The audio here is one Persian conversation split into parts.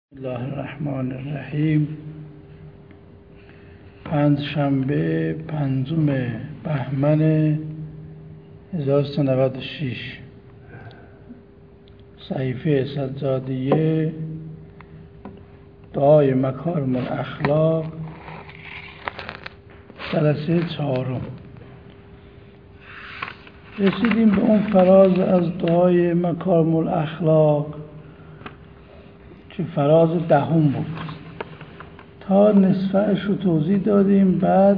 الله الرحمن الرحیم. پنجشنبه 5 بهمن 1396، صحیفه سجادیه، دعای مکارم الاخلاق، جلسه 4. رسیدیم به اون فراز از دعای مکارم الاخلاق که فراز 10 بود. تا نصفش رو توضیح دادیم، بعد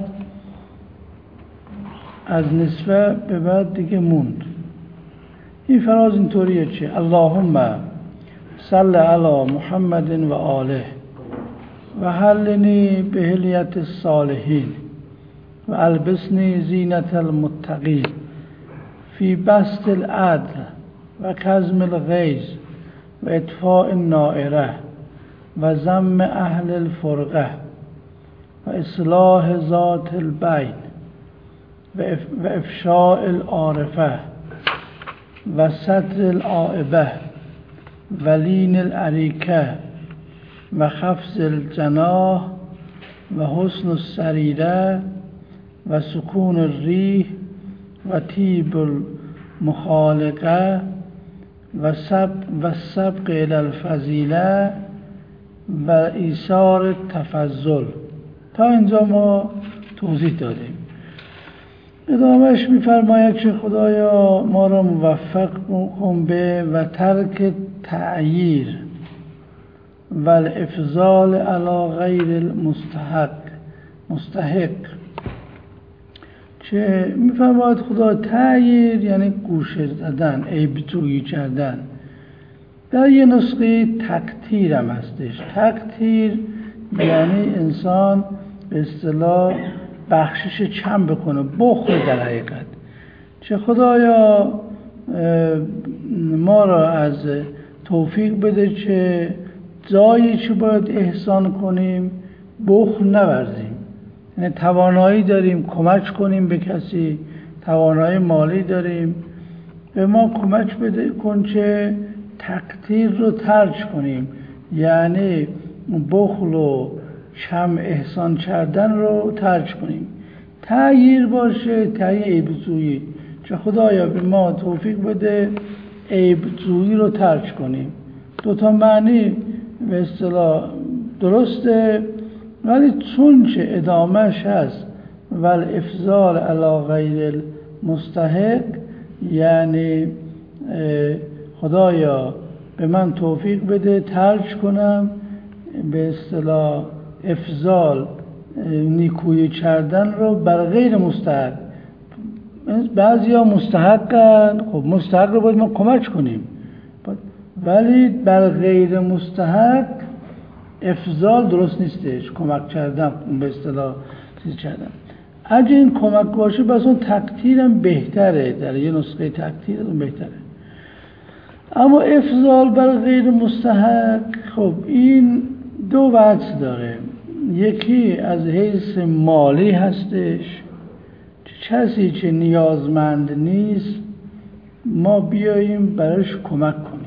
از نصفه به بعد دیگه موند. این فراز اینطوریه چه؟ اللهم صل علی محمد و آله و حلنی به حلیت الصالحین و البسنی زینت المتقین فی بسط العدل و کظم الغیظ و اطفاء النائره و ذم اهل الفرقه و اصلاح ذات البین و افشاء العارفه و ستر العائبه و لین العریکه و خفض الجناح و حسن السریره و سکون الریح و طیب المخالقه و سبق الى الفضیله و ایثار التفضل. تا اینجا ما توضیح دادیم. ادامهش می‌فرماید که خدایا ما را موفق کن به و ترک تعییر و الافضال علی غیر المستحق. که می‌فرماید خدا تعییر یعنی گوشه زدن، عیب جویی کردن. در یه نسخه تکتیر هم هستش. تکتیر یعنی انسان به اصطلاح بخشش کم بکنه، بخل در حقیقت. چه خدایا ما را از توفیق بده که جایی که باید احسان کنیم بخل نورزیم. یعنی توانایی داریم کمک کنیم به کسی، توانایی مالی داریم، به ما کمک بده کن که تقدیر رو ترک کنیم، یعنی بخل و کم احسان کردن رو ترک کنیم. تعییر باشه، تعییر عیب‌جویی، که خدایا به ما توفیق بده عیب‌جویی رو ترک کنیم. 2 معنی به اصطلاح درسته، ولی چون که ادامهش هست والافضال علی غیر المستحق، یعنی خدایا به من توفیق بده ترک کنم به اصطلاح افضال، نیکویی کردن رو بر غیر مستحق. بعضی ها مستحقن، خب مستحق رو باید ما کمک کنیم، ولی بر غیر مستحق افضال درست نیستش. کمک کردن به اصطلاح چیز کردن. اگه این کمک باشه بس اون تقدیرم بهتره، در یه نسخه تقدیر اون بهتره. اما افضال بر غیر مستحق، خب این 2 وجه داره. یکی از حیث مالی هستش، کسی که نیازمند نیست ما بیاییم براش کمک کنیم.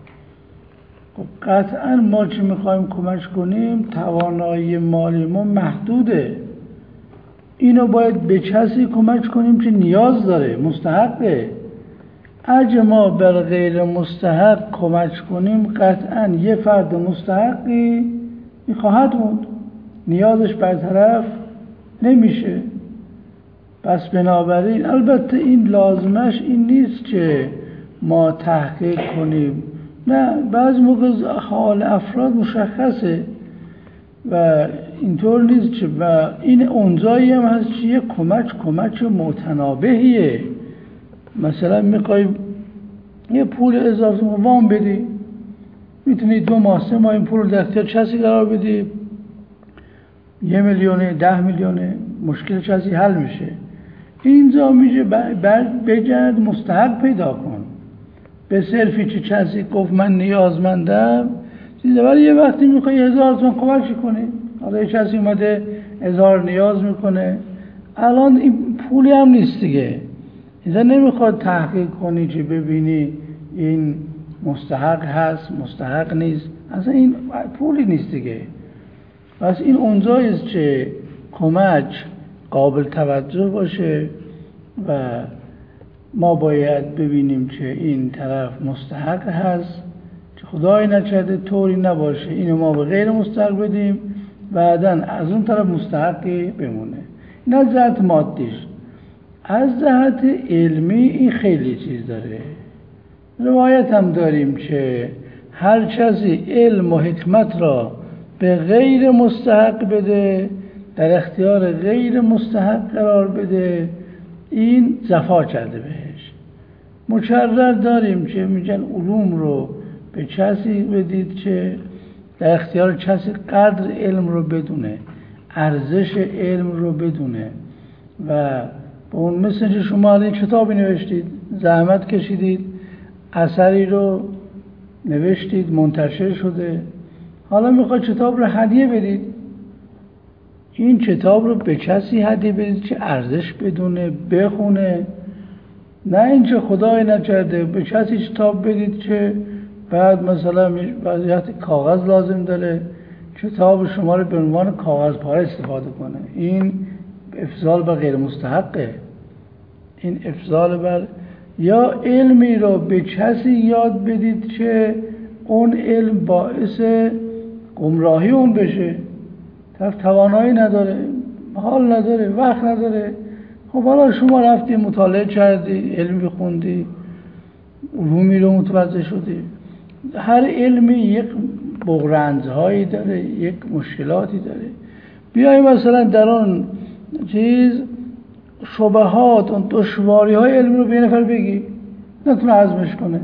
خب قطعا ما که میخوایم کمک کنیم توانایی مالی ما محدوده، اینو باید به کسی کمک کنیم که نیاز داره، مستحقه. اگه ما بر غیر مستحق کمک کنیم قطعا یه فرد مستحقی خواهد موند، نیازش برطرف نمیشه. پس بنابراین البته این لازمش این نیست که ما تحقیق کنیم، نه، بعضی موقع حال افراد مشخصه و اینطور نیست که، و این اونجایی هم هست که یه کمک متنابهیه. مثلا میخوای یه پول اضافه وام بدی، میتونی 2 ماه 3 ماه این پول رو در اختیار کسی قرار بدی، 1 میلیونه 10 میلیونه، مشکل کسی حل میشه. اینجا میشه بگرد مستحق پیدا کن، به صرفی که کسی گفت من نیازمندم چیزه، ولی یه وقتی میخوای 1000 تومان کمک کنی، حالا یه کسی اومده 1000 نیاز میکنه، الان این پولی هم نیست دیگه، اینجا نمیخواد تحقیق کنی که ببینی این مستحق هست مستحق نیست، اصلا این پولی نیست دیگه. پس این اونجاییست که کمک قابل توجه باشه و ما باید ببینیم که این طرف مستحق هست، که خدای نکرده طوری نباشه اینو ما به غیر مستحق بدیم بعداً از اون طرف مستحقی بمونه. این از جهت مادیش. از جهت علمی این خیلی چیز داره. روایت هم داریم که هر کسی علم و حکمت را به غیر مستحق بده، در اختیار غیر مستحق قرار بده، این جفا کرده بهش. مکرر داریم که میگن علوم رو به کسی بدید که در اختیار کسی قدر علم رو بدونه، ارزش علم رو بدونه و به اون مثل که شما الان کتابی نوشتید، زحمت کشیدید، اثری رو نوشتید، منتشر شده، حالا میخواید کتاب رو هدیه بدید. این کتاب رو به کسی هدیه بدید که ارزش بدونه، بخونه، نه اینکه خدای نکرده به کسی کتاب بدید که بعد مثلا وضعیت کاغذ لازم داره، کتاب شما رو به عنوان کاغذ پاره استفاده کنه. این افضال بر غیر مستحقه. این افضال بر، یا علمی رو به کسی یاد بدید که اون علم باعث گمراهی اون بشه، طرف توانایی نداره، حال نداره، وقت نداره. خب حالا شما رفتی مطالعه کردی، علمی خوندی، علومی رو متوجه شدی. هر علمی یک بغرنج‌هایی داره، یک مشکلاتی داره. بیایی مثلا در اون چیز شبهات، اون دشواری‌های علمی رو به یه نفر بگی، نتونه هضمش کنه.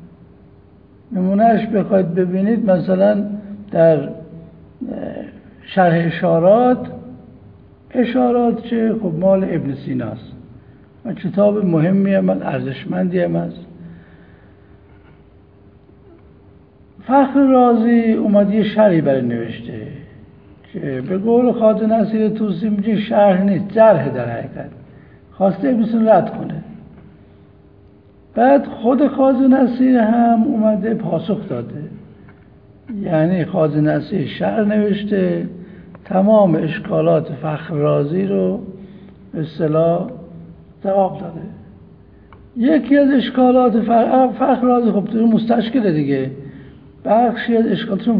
نمونهش بخواید ببینید مثلا در شرح اشارات که خب مال ابن سیناست و کتاب مهمی هم ارزشمندی هم است. فخر رازی اومد یه شرحی برای نوشته که به قول خواجه نصیر طوسی میگه شرح نیست، جرح در حقیقت، خواسته ابن سینا رد کنه. بعد خود خواجه نصیر هم اومده پاسخ داده، یعنی خواجه نصیر شرح نوشته، تمام اشکالات فخر رازی رو به اصطلاح جواب داده. یکی از اشکالات فخر رازی خب تو مستشکله دیگه، بخشی از اشکالاتشون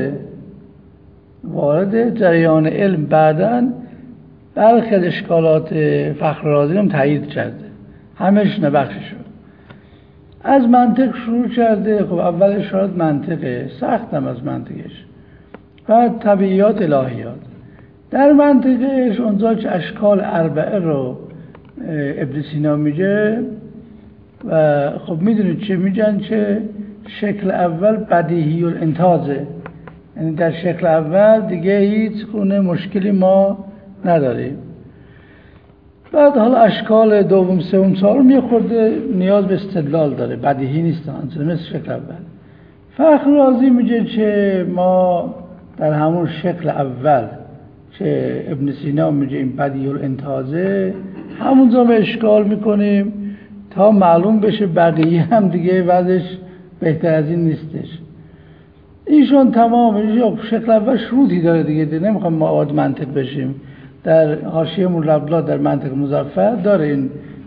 وارد جریان علم، بعداً برخی از اشکالات فخر رازی هم تایید کرده، همش نه بخششو. از منطق شروع کرده. خب اول اشارات منطقه، سختم از منطقش، بعد طبیعیات الهیات. در منطقش اونجا که اشکال اربعه رو ابن سینا میگه و خب میدونید چه میگن، که شکل اول بدیهی الانتاجه، یعنی در شکل اول دیگه هیچ گونه مشکلی ما نداریم. بعد حالا اشکال دوم سوم چهارم یه خورده نیاز به استدلال داره، بدیهی نیستن مثل شکل اول. فخر رازی میگه که ما در همون شکل اول که ابن سینا میگه این بدیهی الانتاجه، همونجا ما اشکال میکنیم تا معلوم بشه بقیه هم دیگه وضعش بهتر از این نیستش. ایشون تمام شکل اول شروطی داره دیگه، نمیخوام ما وارد منطق بشیم. در حاشیه مولابلا در منطق مظفر داره این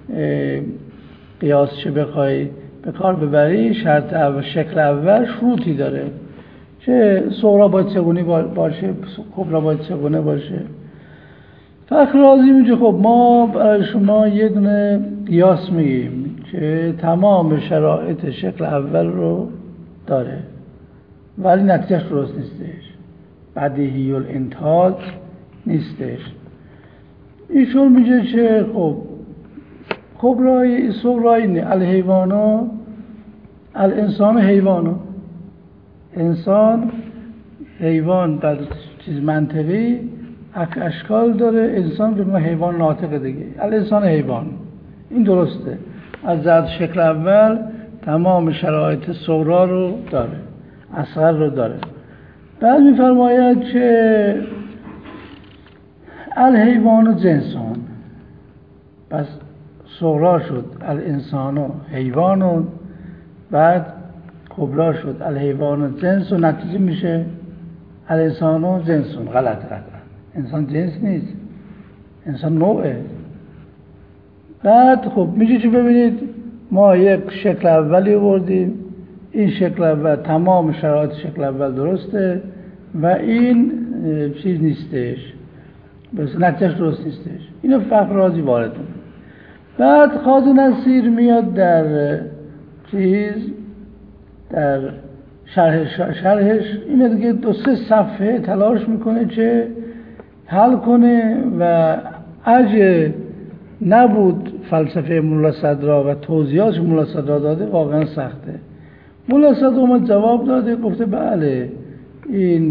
قیاس چه بخوای به کار ببری. شرط اول، شکل اول شروطی داره که صغرا باید چگونه باشه، کبرا باید چگونه باشه. فخر رازی میگه خب ما برای شما یه دونه قیاس میگیم که تمام شرایط شکل اول رو داره ولی نتیجهش درست نیستش، بدیهی الانتاج نیستش. ایشون میگه که خب کبرای صغرای الحیوانو الانسان حیوانو، انسان حیوان در چیز منطقی اشکال داره، انسان به ما حیوان ناطقه دیگه، الانسان حیوان، این درسته. از ذات شکل اول تمام شرایط صغرا رو داره، اصغر رو داره. بعد میفرماید که الحیوان و جنسان، پس صغرا شد الانسان و حیوان، بعد کبرا شد الحیوان جنس و نتیجه میشه الانسان و جنسون. غلط قطعا، انسان جنس نیست، انسان نوعه. بعد خب میشه چی ببینید ما یک شکل اولی آوردیم، این شکل اول تمام شرایط شکل اول درسته و این چیز نیستش، بس نتیجهش درست نیستش. اینو فخر رازی وارد میکنه. بعد خواجه نصیر میاد در چیز در شرحش اینه دیگه 2-3 صفحه تلاش میکنه چه حل کنه و اگه نبود فلسفه مولا صدرا و توضیحات مولا صدرا داده واقعا سخته. مولا صدرا اومد جواب داده، گفته بله این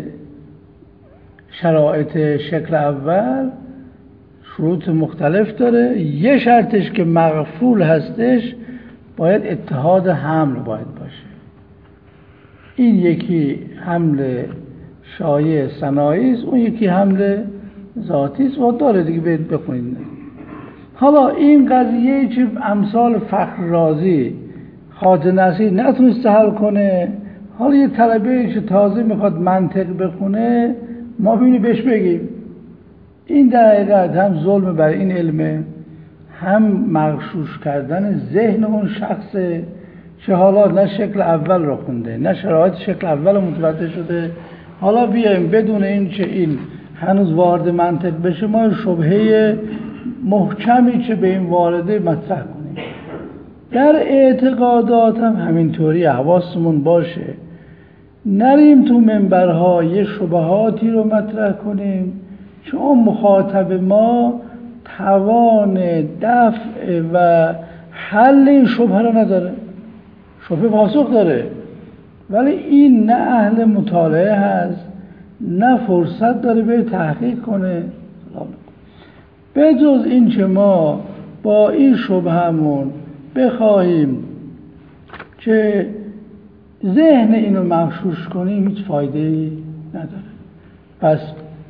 شرایط شکل اول شروط مختلف داره، یه شرطش که مغفول هستش باید اتحاد حمل باید باشه. این یکی حمل شایع صناعی است، اون یکی حمل ذاتی است و داره دیگه برید بخونید. حالا این قضیه چه امثال فخر رازی خواجه نصیر نتونسته حل کنه، حالا یه طلبه که تازه میخواد منطق بخونه ما ببینیم بهش بگیم این در حقیقت هم ظلم بر این علمه، هم مغشوش کردن ذهن اون شخصه که حالا نه شکل اول رو خونده نه شرایط شکل اول رو متوجه شده. حالا بیایم بدون این که این هنوز وارد منطق بشه ما شبهه محکمی که به این وارده مطرح کنیم. در اعتقادات هم همینطوری حواسمون باشه، نریم تو منبرها یه شبهاتی رو مطرح کنیم که اون مخاطب ما توان دفع و حل این شبهه رو نداره. شبهه پاسخ داره ولی این نه اهل مطالعه هست نه فرصت داره به تحقیق کنه. به جز این که ما با این شبهمون بخواهیم که ذهن اینو مغشوش کنیم هیچ فایده‌ای نداره. پس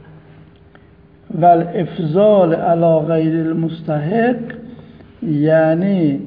والافضال علی غیر المستحق یعنی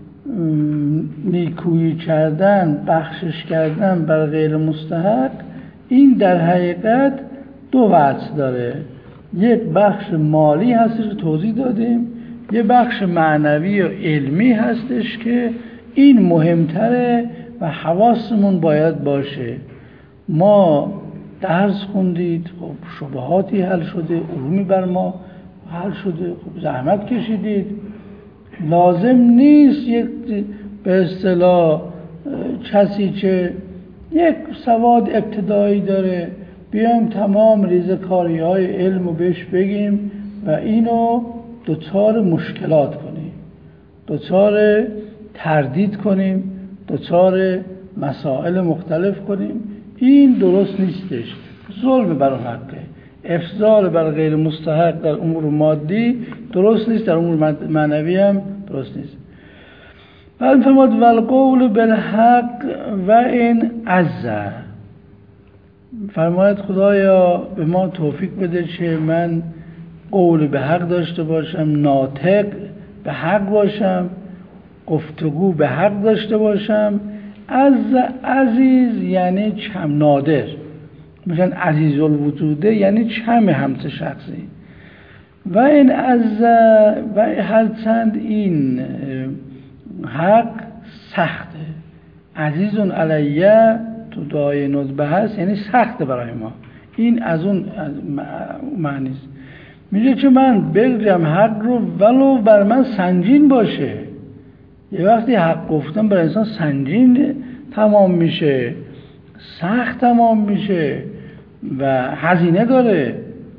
نیکویی کردن، بخشش کردن بر غیر مستحق، این در حقیقت 2 وجه داره. یک بخش مالی هستش که توضیح دادیم، یک بخش معنوی و علمی هستش که این مهمتره و حواسمون باید باشه. ما درس خوندید، خب شبهاتی حل شده، علومی بر ما حل شده، خب زحمت کشیدید، لازم نیست یک به اصطلاح کسی که یک سواد ابتدایی داره بیایم تمام ریزکاری‌های علم رو بهش بگیم و اینو دچار مشکلات کنیم، دچار تردید کنیم، دچار مسائل مختلف کنیم. این درست نیستش، ظلم بر حقه. افضال بر غیر مستحق در امور مادی درست نیست، در امور معنوی هم درست نیست. بل فرمود والقول بالحق و این عزه، فرماید خدایا به ما توفیق بده که من قول به حق داشته باشم، ناطق به حق باشم، گفتگو به حق داشته باشم. عزیز یعنی کم، نادر میشن عزیز الوجوده یعنی کم همچه شخصی. و این و هرچند این حق سخته، عزیزون علیه تو دعای ندبه هست یعنی سخته برای ما. این از اون معنی است. میگه که من بگم حق رو ولو بر من سنگین باشه. یه وقتی حق گفتم بر انسان سنگین تمام میشه، سخت تمام میشه و هزینه داره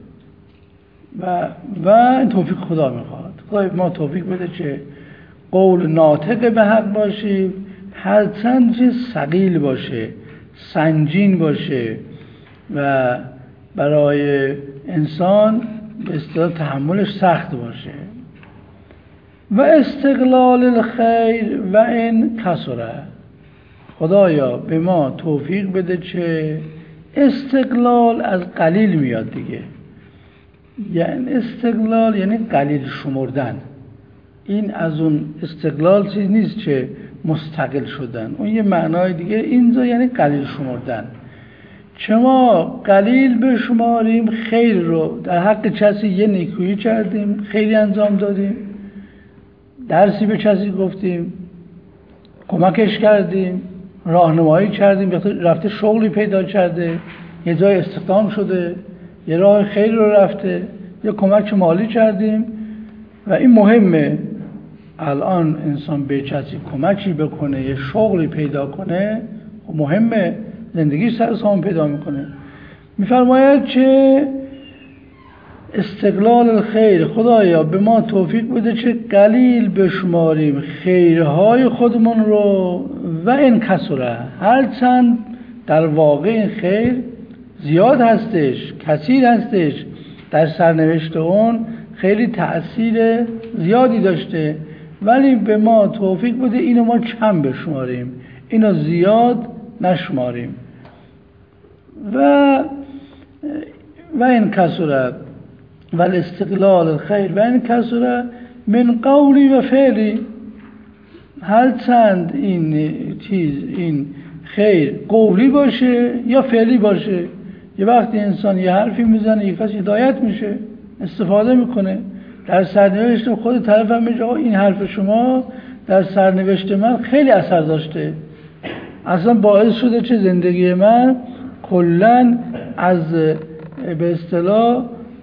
و این توفیق خدا میخواد. خدا ما توفیق بده که قول ناطق به حق باشیم، هرچند که ثقیل باشه، سنگین باشه و برای انسان به اصطلاح تحملش سخت باشه. و استقلال الخیر و این کسره، خدایا به ما توفیق بده که استقلال از قلیل میاد دیگه، یعنی استقلال یعنی قلیل شمردن. این از اون استقلال چیز نیست که مستقل شدن. اون یه معنای دیگه اینجا یعنی قلیل شمردن. چه ما قلیل بشماریم خیر رو، در حق کسی یه نیکویی کردیم، خیری انجام دادیم، درسی به کسی گفتیم، کمکش کردیم، راهنمایی کردیم، رفته شغلی پیدا کرده، یه جای استخدام شده، یه راه خیر رو رفته، یه کمک مالی کردیم و این مهمه. الان انسان به کسی کمکی بکنه، یه شغلی پیدا کنه، مهمه، زندگی سرسام پیدا میکنه. میفرماید که استقلال الخیر، خدایا به ما توفیق بده چه قلیل بشماریم خیرهای خودمون رو و این کسره، هرچند در واقع این خیر زیاد هستش، کثیر هستش، در سرنوشت اون خیلی تأثیر زیادی داشته، ولی به ما توفیق بده اینو ما کم بشماریم، اینو زیاد نشماریم. و این کسره و الاستقلال الخیر و این کسره من قولی و فعلی، هرچند این خیر قولی باشه یا فعلی باشه. یه وقتی انسان یه حرفی میزنه، یه کسی هدایت میشه، استفاده میکنه، در سرنوشت خود طرف هم میگه این حرف شما در سرنوشت من خیلی اثر داشته، اصلا باعث شده چه زندگی من کلن از به اصطلاح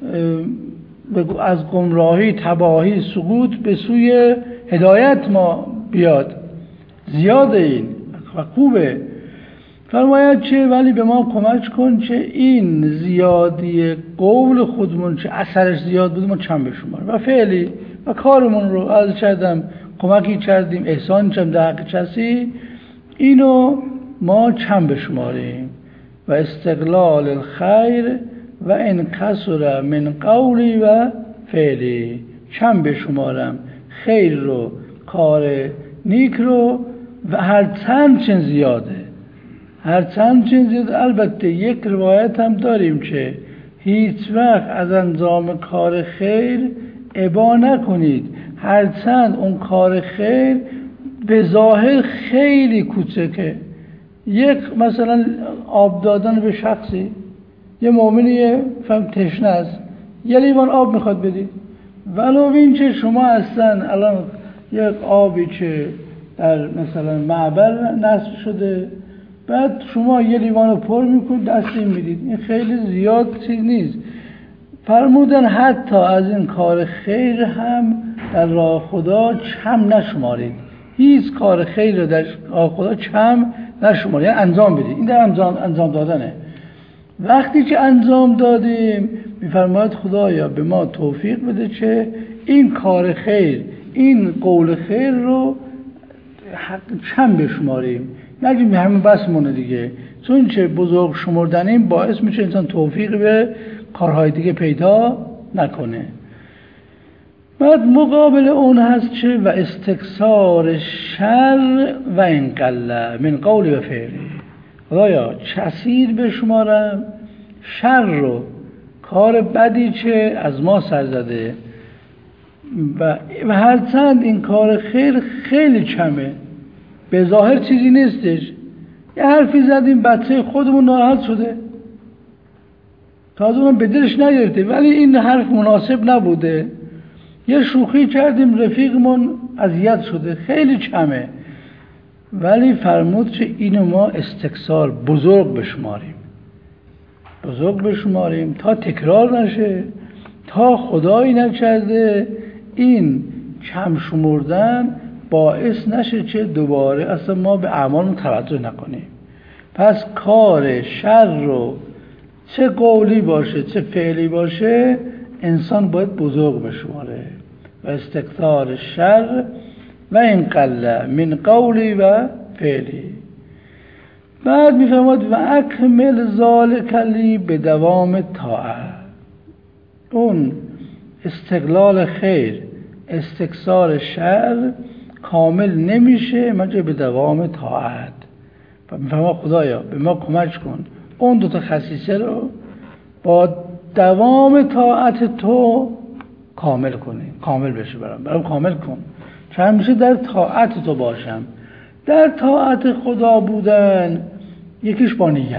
از گمراهی، تباهی، سقوط به سوی هدایت ما بیاد. زیاده این و خوبه. فرماید چه ولی به ما کمک کن چه این زیادی قول خودمون چه اثرش زیاد بود ما کم بشماریم و فعلی و کارمون رو از کردم، کمکی کردیم، احسان کردیم در حق کسی، اینو ما کم بشماریم. و استقلال الخیر و ان کسر من قولی و فعلی، کم بشمارم خیر رو، کار نیک رو و هر چند زیاده، هر چند زیاده. البته یک روایت هم داریم که هیچ وقت از انجام کار خیر ابا نکنید، هر چند اون کار خیر به ظاهر خیلی کوچکه. یک مثلا آب دادن به شخصی، یه مؤمنی فهم تشنه است، یه لیوان آب میخواد بدید، ولو این که شما اصلا الان یک آبی که در مثلا معبر نصب شده، بعد شما یه لیوان رو پر میکنید دستی میدید، این خیلی زیاد چیز نیست. فرمودن حتی از این کار خیر هم در راه خدا کم نشمارید، هیچ کار خیر رو در راه خدا کم نشمارید، یعنی انجام بدید. این در انجام دادنه. وقتی که انجام دادیم میفرماید خدایا به ما توفیق بده که این کار خیر، این قول خیر رو کم بشماریم، نگیم همین بس مونه دیگه، چون چه بزرگ شمردنیم باعث میشه انسان توفیق به کارهای دیگه پیدا نکنه. بعد مقابل اون هست چه و استکثار شر و انقله من قولی و فعلی، خدایا کثیر بشمارم شر رو، کار بدی که از ما سر زده و هرچند این کار خیر خیلی کمه، به ظاهر چیزی نیستش. یه حرفی زدیم بچه خودمون ناراحت شده، تازه اون به دلش نگرفته ولی این حرف مناسب نبوده، یه شوخی کردیم رفیقمون اذیت شده، خیلی کمه، ولی فرمود که اینو ما استکثار بزرگ بشماریم تا تکرار نشه، تا خدایی نکرده این کم شمردن باعث نشه که دوباره اصلا ما به اعمالمون توجه نکنیم. پس کار شر رو چه قولی باشه چه فعلی باشه انسان باید بزرگ بشماره. و استکثار شر و انقله من قولی و فعلی. بعد میفرماید و اکمل ذالک لی به دوام طاعت. اون استقلال خیر، استکثار شر کامل نمیشه مگر به دوام طاعت. و میفرماید خدایا به ما کمک کن اون دوتا خصیصه رو با دوام طاعت تو کامل کنی، کامل بشه، برام کامل کن، چون همیشه در طاعت تو باشم، در طاعت خدا بودن یکیش با نیت.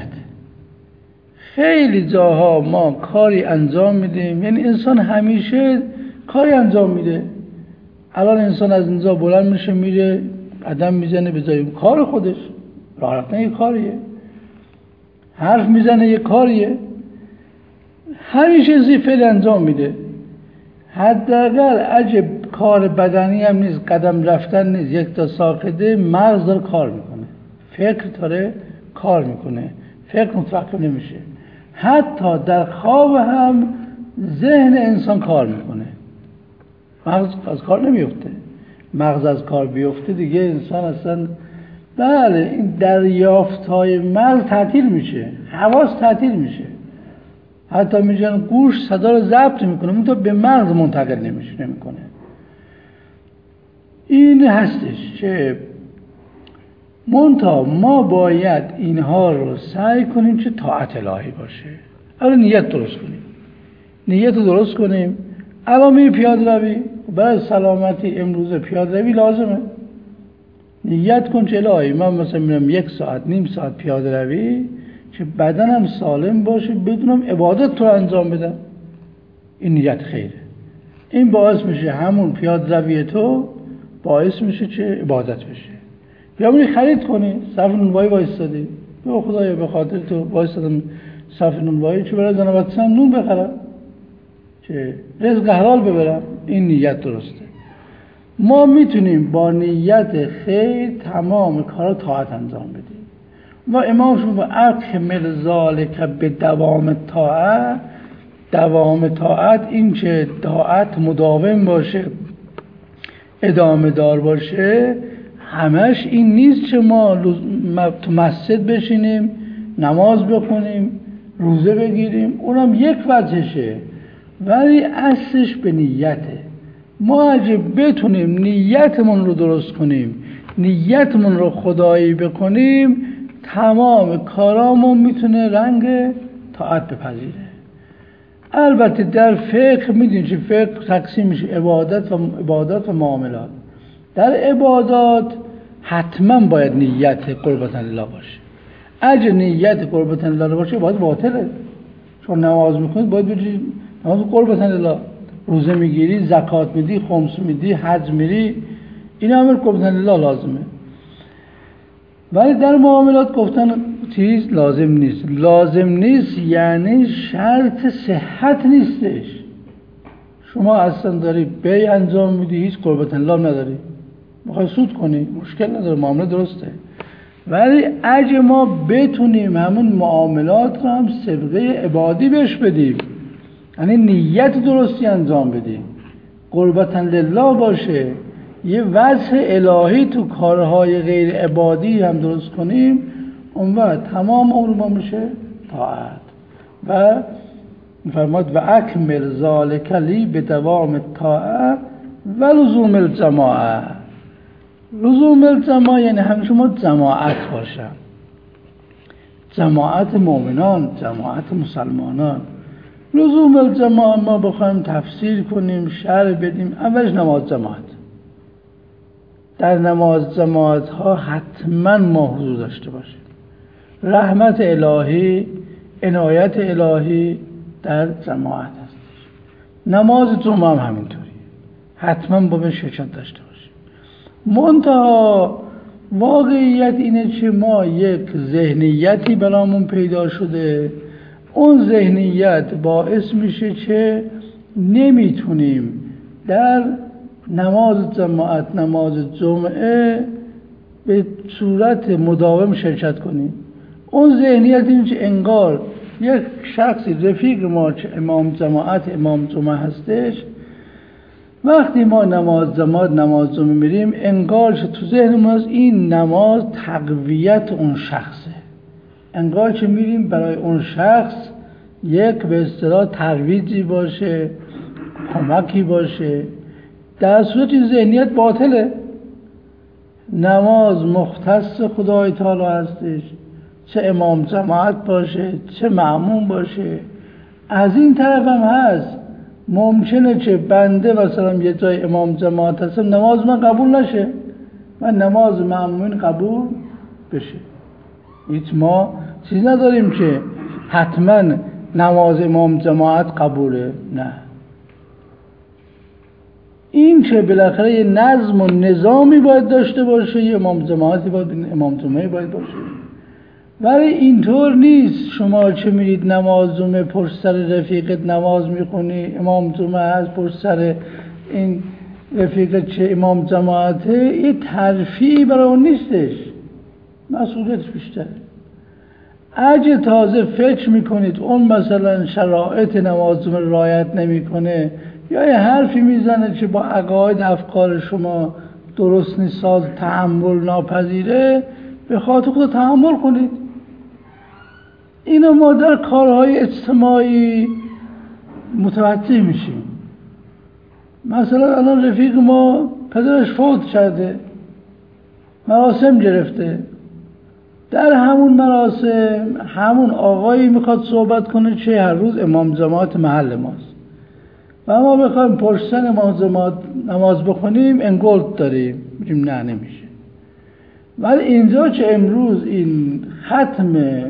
خیلی جاها ما کاری انجام میدیم، یعنی انسان همیشه کاری انجام میده. الان انسان از اینجا بلند میشه میره قدم میزنه به جای کار خودش، راه رفتن یه کاریه، حرف میزنه یه کاریه، همیشه فعل انجام میده. حداقل اگه کار بدنی هم نیست، قدم رفتن نیست، یک تا ساکته، مغز داره کار میکنه، فکر داره کار میکنه، فکر متوقف نمیشه. حتی در خواب هم ذهن انسان کار میکنه، مغز از کار نمیفته. مغز از کار بیفته دیگه انسان اصلا، بله، این دریافت‌های مغز تعطیل میشه، حواس تعطیل میشه. حتی میگن گوش صدا رو ضبط میکنه، منتها به مغز منتقل نمیکنه. این هستش که منتها ما باید اینها رو سعی کنیم که طاعت الهی باشه. الان نیت درست کنیم، نیت رو درست کنیم. الان می پیاده روی، برای سلامتی امروز پیاده روی لازمه. نیت کن که الهی من مثلا میرم 1 ساعت نیم ساعت پیاده روی که بدنم سالم باشه، بدونم عبادت رو انجام بدم. این نیت خیره. این باعث میشه همون پیاده روی تو باعث میشه که عبادت بشه. یا میری خرید کنی، صف نونوایی وایستادی، به خدایا به خاطر تو وایستادم صف نونوایی که برای زن و بچه‌م نون بخرم، که رزق حلال ببرم. این نیت درسته. ما میتونیم با نیت خیر تمام کارا طاعت انجام بدیم. و امامشون با اکمل ذالک به دوام طاعت، دوام طاعت این که طاعت مداوم باشه، ادامه دار باشه. همش این نیست که ما تو مسجد بشینیم، نماز بخونیم، روزه بگیریم، اونم یک وجهشه، ولی اصلش به نیته. ما اگه بتونیم نیتمون رو درست کنیم، نیتمون رو خدایی بکنیم، تمام کارامون میتونه رنگ طاعت بپذیره. البته در فقه میدونید که فقه تقسیم میشه عبادات و معاملات. در عبادات حتما باید نیت قربت الله باشه. اگه نیت قربت الله باشه باید باطله. چون نماز میکنید باید بگید نماز قربت الله، روزه میگیری، زکات میدی، خمس میدی، حج میری، این امر قربت الله لازمه. ولی در معاملات گفتن چیز لازم نیست. لازم نیست یعنی شرط صحت نیستش. شما اصلا داری بی انجام میدی، هیچ قربت الله نداری، میخوای سود کنی، مشکل نداره، معامله درسته. ولی اگه ما بتونیم همون معاملات رو هم صبغه عبادی بهش بدیم، یعنی نیت درستی انجام بدیم، قربت لله باشه، یه وجه الهی تو کارهای غیر عبادی هم درست کنیم، اون وقت تمام عمر ما میشه طاعت. و فرماد و اکمل ذالک لی به دوام طاعت و لزوم الجماعه. لزوم الجماعه یعنی همیشه ما جماعت باشم، جماعت مؤمنان، جماعت مسلمانان. لزوم الجماعه ما بخوایم تفسیر کنیم، شرح بدیم، اولش نماز جماعت. در نماز جماعت ها حتما ما حضور داشته باشیم. رحمت الهی، عنایت الهی در جماعت هستش. نماز جمعه هم همینطوری، حتما با شرکت داشته باشیم. منتها واقعیت اینه که ما یک ذهنیتی برامون پیدا شده، اون ذهنیت باعث میشه که نمیتونیم در نماز جماعت، نماز جمعه به صورت مداوم شرکت کنیم. اون ذهنیت اینه که انگار یک شخصی رفیق ما که امام جماعت، امام جمعه هستش، وقتی ما نماز جماعت، نماز جمعه میریم، انگار که تو ذهن ما این نماز تقویت اون شخصه، انگار که میریم برای اون شخص یک به اصطلاح ترویجی باشه، کمکی باشه. در صورت این ذهنیت باطله. نماز مختص خدای تعالی هستش، چه امام جماعت باشه چه مأموم باشه. از این طرف هم هست ممکنه که بنده مثلا یه جای امام جماعت هستم، نماز من قبول نشه، و نماز مأمومین قبول بشه. هیچ ما چیز نداریم که حتما نماز امام جماعت قبوله، نه. این که بالاخره یه نظم و نظامی باید داشته باشه، یه امام جماعتی باید، امام جمعه باید باشه، ولی اینطور نیست شما چه میرید نماز جمعه پشت سر رفیقت نماز میخونی، امام جمعه هست پشت سر این رفیقت چه امام جماعته، یه ترفیعی برای اون نیستش، مسئولیتش بیشتره. اگه تازه فکر میکنید اون مثلا شرایط نماز جمعه رعایت نمیکنه یا یه حرفی میزنه که با عقاید افکار شما درست نیست، ساز تحمل ناپذیره، به خاطر خود تحمل کنید. اینو ما در کارهای اجتماعی متوجه میشیم. مثلا الان رفیق ما پدرش فوت کرده، مراسم گرفته، در همون مراسم همون آقایی میخواد صحبت کنه چه هر روز امام جماعت محل ماست و ما بخوایم پشت سر امام جماعت نماز بخونیم انگلت داریم، میگیم نه نمیشه. ولی اینجا که امروز این ختم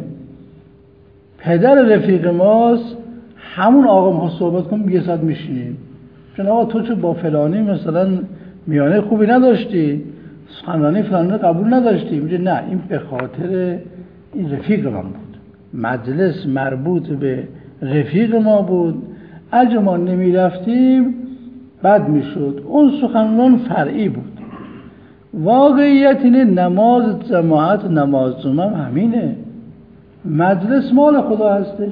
پدر رفیق ماست، همون آقا میخواد صحبت کنیم، یه ساعت میشینیم، چون آقا تو چه با فلانی مثلا میانه خوبی نداشتی، سخنرانی فلانی قبول نداشتی، میگه نه این به خاطر این رفیق من بود، مجلس مربوط به رفیق ما بود، اگه ما نمی رفتیم بد می شد. اون سخنران فرعی بود. واقعیت اینه نماز جماعت نماز جمعه همینه. مجلس مال خدا هستش،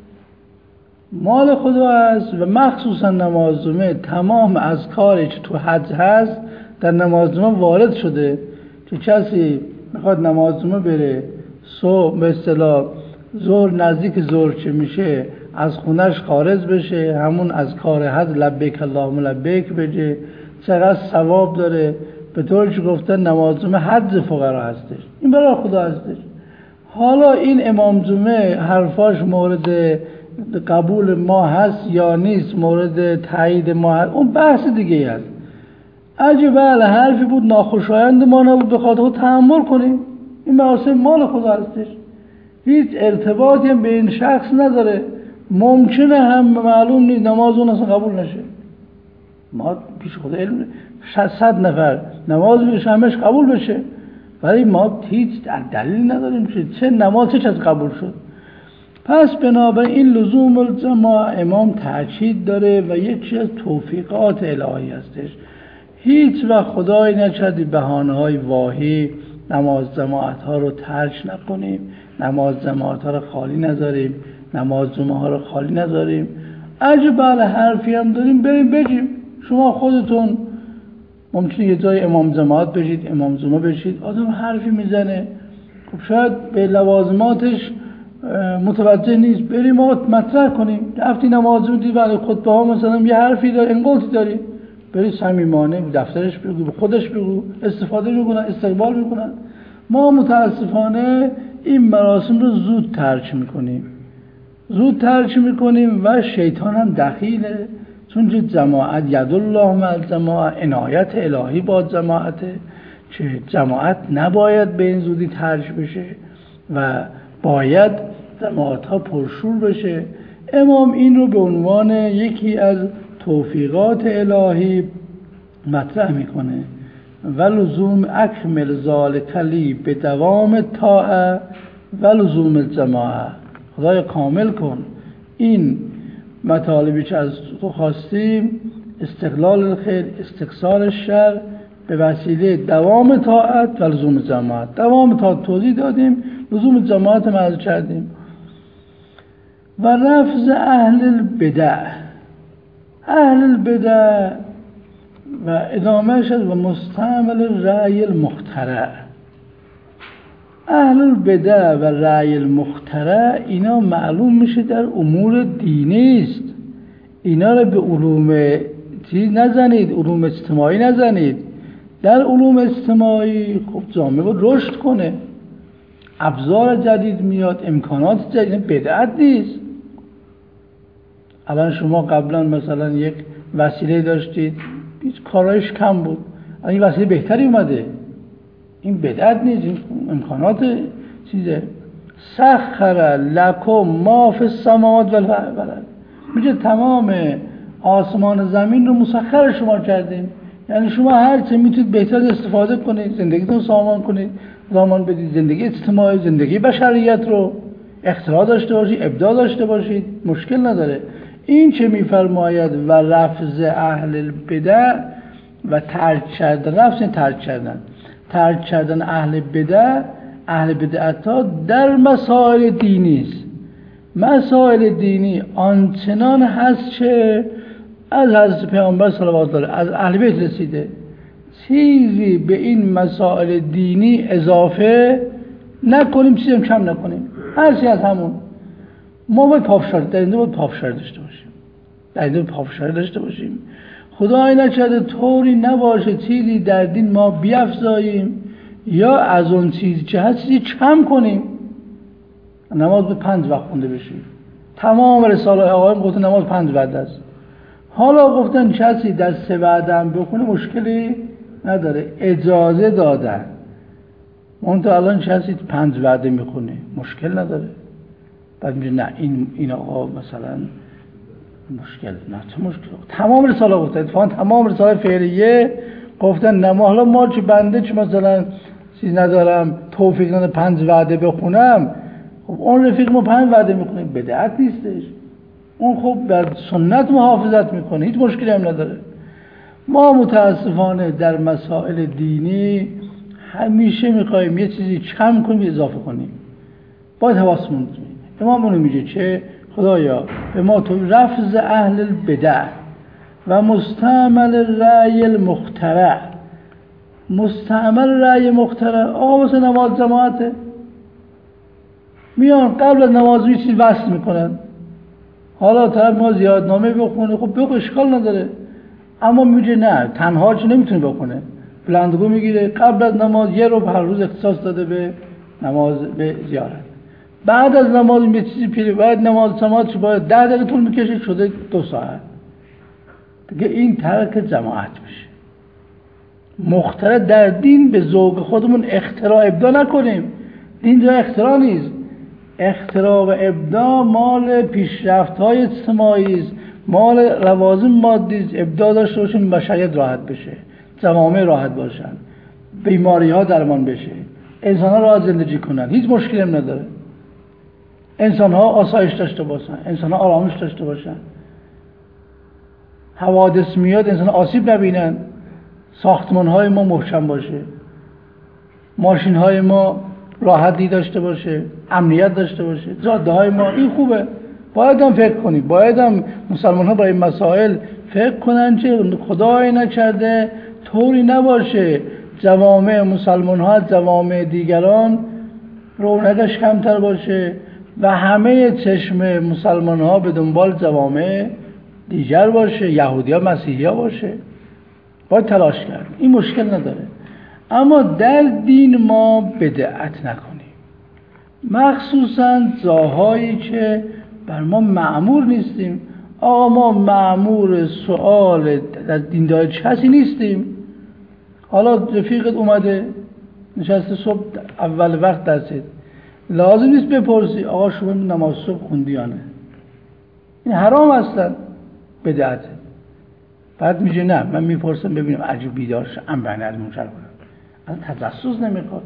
مال خدا هست و مخصوصا نماز جمعه تمام از کاری که تو حج هست در نماز جمعه وارد شده. که کسی میخواد نماز جمعه بره صبح به اصطلاح ظهر نزدیک ظهر چه میشه از خونش خارج بشه، همون از کار حج لبیک اللهم لبیک بگه، چقدر ثواب داره. به طوری که گفتن نماز جمعه حج فقرا هستش، این برای خدا هستش. حالا این امام جمعه حرفاش مورد قبول ما هست یا نیست، مورد تایید ما هست، اون بحث دیگه هست. اگه بله حرفی بود ناخوشایند ما نبود به خاطر تحمل کنیم، این مراسم مال خدا هستش، هیچ ارتباطی هم به این شخص نداره. ممکنه هم معلوم نیست نماز اون اصلا قبول نشه، ما پیش خدا علم 600 نفر نماز میشه همش قبول بشه، ولی ما هیچ دلیل نداریم چه نماز چه از قبول شد. پس بنابراین لزوم الجماع امام تاکید داره و یکی از توفیقات الهی هستش. هیچ وقت خدای نکرده بهانه‌های واهی نماز جماعت ها رو ترک نکنیم، نماز جماعت ها رو خالی نذاریم، نماز جمعه ها رو خالی نذاریم. اگه بله حرفی هم داریم بریم بگیم. شما خودتون ممکنه یه جای امام جماعت بشید، امام جمعه بشید، آدم حرفی میزنه، خب شاید به لوازماتش متوجه نیست، بریم ما مطرح کنیم. رفتی نماز میدید برای خطبه ها مثلا یه حرفی داره انگلتی داری، بری صمیمانه دفترش بگو، به خودش بگو، استفاده میکنن، استقبال میکنن. ما متاسفانه این مراسم رو زود ترک میکنیم و شیطان هم دخیله، چون که جماعت یدالله مع الجماعه، عنایت الهی با جماعته، که جماعت نباید به این زودی ترک بشه و باید جماعت ها پرشور بشه. امام این رو به عنوان یکی از توفیقات الهی مطرح میکنه و لزوم اکمل ذالک لی به دوام طاعه و لزوم الجماعه. خدای کامل کن این مطالبی که از تو خواستیم، استقلال الخیر، استکثار الشر، به وسیله دوام طاعت و لزوم جماعت. دوام طاعت توضیح دادیم، لزوم جماعت معرض کردیم. و رفض اهل البدع و ادامه شد و مستعمل رأی المخترع. اهل البدع و رأی المخترع اینا معلوم میشه در امور دینی است. اینا رو به علوم چیز نزنید، علوم اجتماعی نزنید. در علوم اجتماعی خب جامعه باید رشد کنه، ابزار جدید میاد، امکانات جدید، بدعت نیست. الان شما قبلا مثلا یک وسیله داشتید هیچ کارایش کم بود، الان این وسیله بهتری اومده، این بدعت نیست، این امکانات چیزه. سخر لکم ما فی السماوات والارض، میگه تمام آسمان زمین رو مسخر شما کردیم، یعنی شما هر چه میتونید بهتر استفاده کنید، زندگیتون سامان کنید، زمان بدید، زندگی اجتماعی، زندگی بشریت رو اختراع داشته باشید، ابداع داشته باشید، مشکل نداره. این چه میفرماید و لفظ اهل البدع و ترک کردن اهل بدعت ها در مسائل دینی است. مسائل دینی آنچنان هست که از حضرت پیامبر صلوات الله از اهل بیت رسیده، چیزی به این مسائل دینی اضافه نکنیم، چیزی هم کم نکنیم، هر چی از همون. ما باید پافشاری در اینجا پافشاری داشته باشیم. خدای نکرده طوری نباشه چیزی در دین ما بیفزاییم یا از اون چیزی که هست چیزی کم کنیم. نماز به 5 وقت خونده بشه، تمام رساله آقایان گفتن نماز 5 وعده است. حالا گفتن کسی در 3 وعده هم بخونه مشکلی نداره، اجازه دادن. اون تا الان کسی 5 وعده میخونه مشکل نداره، بعد میگه نه این آقا مثلا مشکل، نه چه مشکل. تمام رساله گفتن، اتفاقا تمام رساله فعلیه گفتن نماز. حالا ما چه بنده چه مثلا چیز ندارم توفیق ندارم 5 وعده بخونم، خب اون رفیق ما 5 وعده میخونه، بدعت نیستش. اون خب بر سنت محافظت میکنه، هیچ مشکلی هم نداره. ما متاسفانه در مسائل دینی همیشه میخوایم یه چیزی کم کنیم اضافه کنیم، باید حواسمون باشه. امام اونو میگه که خدایا به ما تو لفظ اهل البدع و مستعمل رأی المخترع. مستعمل رأی مخترع آقا مثلا نماز جماعته، میان قبل از نماز یه چیز وصل میکنن، حالا طرف ما زیادنامه بخونه، خب بخو اشکال نداره، اما میگه نه تنها چه نمیتونه بخونه، بلندگو میگیره قبل از نماز 1 رو هر روز اختصاص داده به نماز به زیارت، بعد از نماز یه چیزی پیری، بعد نماز جماعت باید 10 دقیقه طول میکشه شده 2 ساعت دیگه. این ترک جماعت میشه. مخترع در دین به ذوق خودمون اختراع ابداع نکنیم، دین جای اختراع نیست. اختراع و ابداع مال پیشرفت‌های اجتماعی است، مال لوازم مادی است. ابداع داشته باشیم بشریت راحت بشه، جوامع راحت باشن، بیماری‌ها درمان بشه، انسان‌ها راحت زندگی کنن، هیچ مشکلی هم نداره. انسان‌ها آسایش داشته باشن، انسان‌ها آرامش داشته باشن، حوادث میاد انسان‌ها آسیب نبینن، ساختمان‌های ما محکم باشه، ماشین‌های ما راحتی داشته باشه، امنیت داشته باشه، جاده‌های ما. این خوبه، باید هم فکر کنیم، باید هم مسلمان‌ها با این مسائل فکر کنن که خدای نکرده طوری نباشه جوامع مسلمان‌ها از جوامع دیگران رونقش کمتر باشه و همه چشم مسلمان‌ها به دنبال جوامع دیگر باشه، یهودی‌ها مسیحی‌ها باشه. باید تلاش کرد، این مشکل نداره. اما در دین ما بدعت نکنیم، مخصوصا جاهایی که بر ما مأمور نیستیم. آقا ما مأمور سوال از دیندار کسی نیستیم. حالا رفیقت اومده نشسته صبح اول وقت درست، لازم نیست بپرسی آقا شما نماز صبح خوندی یا نه، این حرام اصلا بدعته. بعد میگه نه من میپرسم ببینم عجب بیدار شم بین از منکر کنم، از تجسس نمیخواد.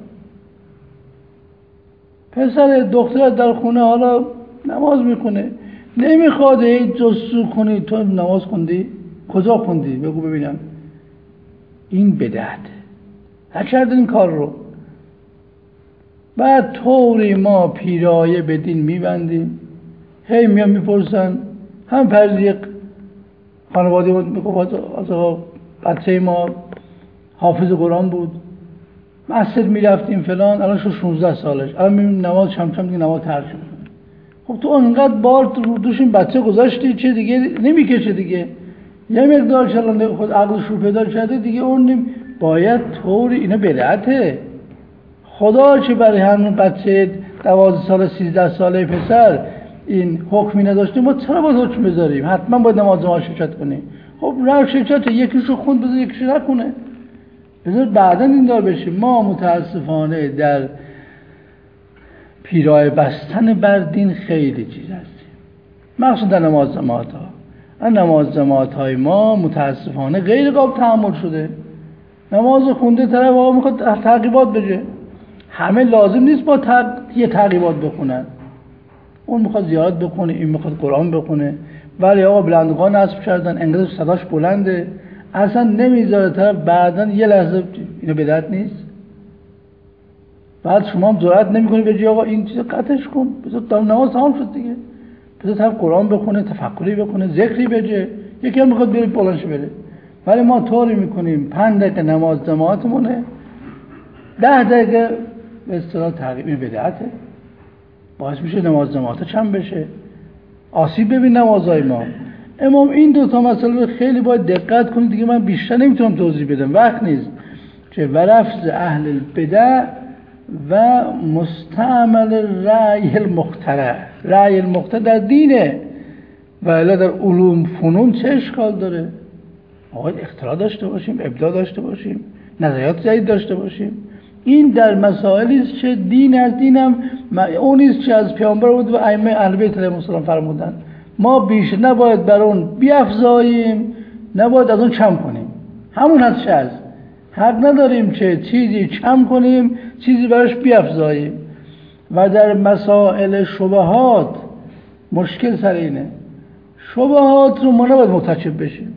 پسر دختر در خونه حالا نماز میخونه، نمیخواد هی جستجو کنی تو نماز خوندی؟ کجا خوندی؟ بگو ببینم. این بدعته، نکردن این کار رو. بعد طوری ما پیرایه به دین میبندیم، هی میان میپرسن. هم پرزیق خانواده میگفت از بچه ما حافظ قرآن بود، مسجد میرفتیم فلان، الان شو 16 سالش، الان میبینیم نماز چم دیگه نماز ترک شد. خب تو انقدر بار رو دوش این بچه گذاشتی چه دیگه نمیکشه دیگه، یه مقدار چلان خود عقلش رو پیدا کرده دیگه اون باید طوری. اینا بدعته. خدا چه برای همون بچه 12 ساله 13 ساله پسر این حکمی نداشتیم، ما چرا باید حکم بذاریم؟ حتما باید نماز ما شرکت کنیم. خب راه شرکت یکیشو خوند بذار یکیشو نکنه. بذار بعدا این دار بشیم. ما متاسفانه در پیرای بستن بر دین خیلی چیز هستیم، مخصوصا در نماز جماعت ها. نماز جماعت های ما متاسفانه غیر قابل تحمل شده. نماز خونده طرف آقا میخواد تعقیبات بگه، همه لازم نیست با یه تعقیبات بخونن، اون میخواد زیارت بخونه، این میخواد قرآن بخونه، ولی آقا بلندگاه نصب کردن انقدر صداش بلنده اصلا نمیذاره طرف بعداً یه لحظه. اینو بدعت نیست؟ بعد شما هم جرئت نمی‌کنی بگی آقا این چیزو قطعش کن، بذار نماز تمام شد دیگه، بذار طرف قرآن بخونه، تفکری بکنه، ذکری بگه، یکی هم میخواد بره بلندش بره. ولی ما طوری میکنیم 5 دقیقه نماز جماعتمونه، 10 دقیقه به اصطلاح تعقیب. این بدعته، باعث میشه نماز جماعت چند بشه، آسیب ببین نمازهای ما. امام این دو تا مسئله رو خیلی باید دقت کنید دیگه. من بیشتر نمیتونم توضیح بدم، وقت نیست. که ورفض اهل البدع و مستعمل رأی المخترع. رأی المخترع در دینه و الا در علوم فنون چه اشکال داره؟ آقای اختراع داشته باشیم، ابداع داشته باشیم، نظریات جدید داشته باشیم. این در مسائلی است که دین از دینم اون است که از پیامبر بود و ائمه اهل بیت علیهم السلام فرمودن. ما بیش نباید بر اون بیافزاییم، نباید از اون کم کنیم. همون هست چه هست. حق نداریم که چیزی کم کنیم، چیزی براش بیافزاییم. و در مسائل شبهات مشکل سر اینه. شبهات رو ما نباید مرتکب بشیم،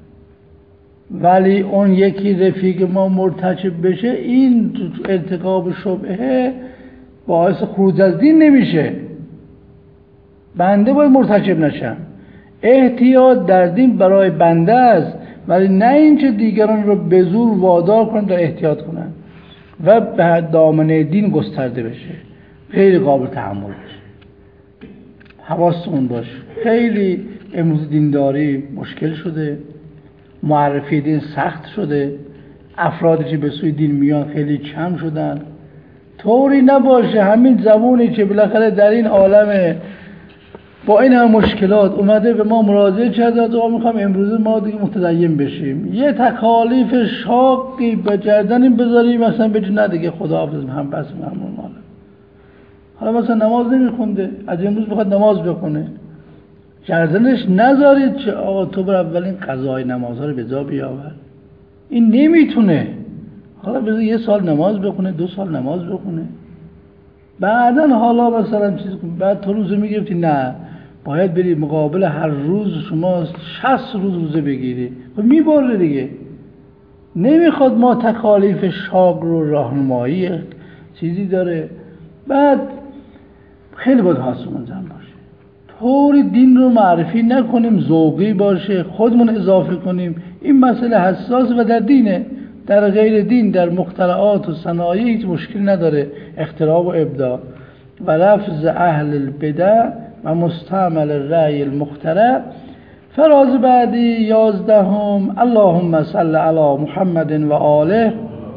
ولی اون یکی رفیق ما مرتکب بشه، این ارتکاب شبهه باعث خروج از دین نمیشه. بنده باید مرتکب نشم. احتیاط در دین برای بنده است، ولی نه اینکه دیگران رو به زور وادار کنن در احتیاط کنن و به دامنه دین گسترده بشه، خیلی قابل تحمل بشه. حواستون باش. خیلی امروز دینداری مشکل شده، معرفی دین سخت شده، افرادی که به سوی دین میان خیلی کم شدن. طوری نباشه همین زبونی که بالاخره در این عالم با این هم مشکلات اومده به ما مراجعه کرده، آقا میخوام امروز ما دیگه متدین بشیم، یه تکالیف شاقی به گردن بذاریم، مثلا بگی نه دیگه خداحافظ هم بس همون ماله. حالا مثلا نماز نمیخونده، از امروز بخواد نماز بخونه، گردنش نذارید که آقا تو بر اولین قضای نمازها رو به جا بیاور. این نمیتونه. حالا بذار 1 سال نماز بخونه، 2 سال نماز بخونه، بعدن حالا مثلا چیز کن. بعد تو روزه میگرفتی، نه باید بری مقابل هر روز شما 60 روز روزه بگیری، خب میبره دیگه. نمیخواد ما تکالیف شاق رو راهنمایی چیزی داره. بعد خیلی باید حاسمون جمع باشه، طوری دین رو معرفی نکنیم ذوقی باشه، خودمون اضافه کنیم. این مسئله حساس و در دینه. در غیر دین، در مخترعات و صنایع هیچ مشکل نداره، اختراع و ابداع. و لفظ اهل البدع و مستعمل رأی المخترع. فراز بعدی 11 اللهم صل علی محمد و آله.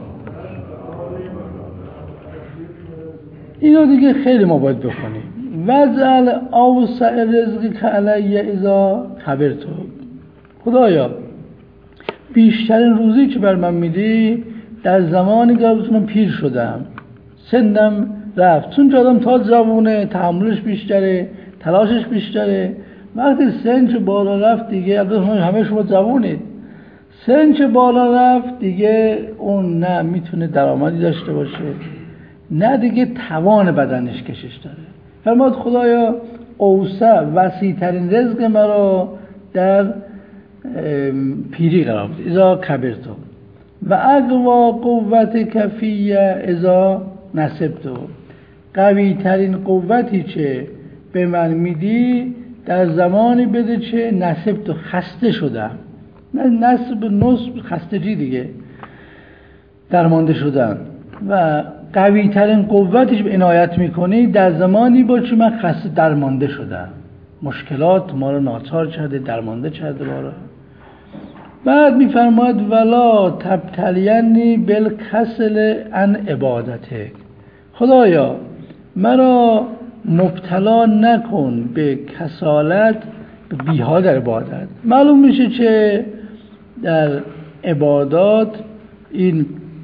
اینو دیگه خیلی ما باید بخونیم. وجعل اوسع رزقک علی اذا کبرت. خدایا بیشترین روزی که بر من میدی در زمانی که من پیر شدم، سنم رفت. چون آدم تا جوونه، تحملش بیشتره، تلاشش بیشتره. وقتی سن که بالا رفت دیگه، البته همه شما جوونید، سن که بالا رفت دیگه اون نه میتونه درآمدی داشته باشه، نه دیگه توان بدنش کشش داره. فرمود خدایا اوسع وسیع ترین رزق مرا در پیری قرار بده، اذا کبرتو، و اقوا قوت کفیه اذا نصبتو. قوی ترین قوتی که به من میدی در زمانی بده که نصبتو، خسته شدم. نصب خستگی دیگه، درمانده شدن. و قوی ترین قوتی که به عنایت میکنی در زمانی باشه من خسته درمانده شدم، مشکلات ما رو ناچار کرده، درمانده کرده ما رو. بعد میفرماید ولا تبتلینی بالکسل عن عبادتک. خدایا مرا مبتلا نکن به کسالت، به بی‌حال در عبادت. معلوم میشه که در عبادات این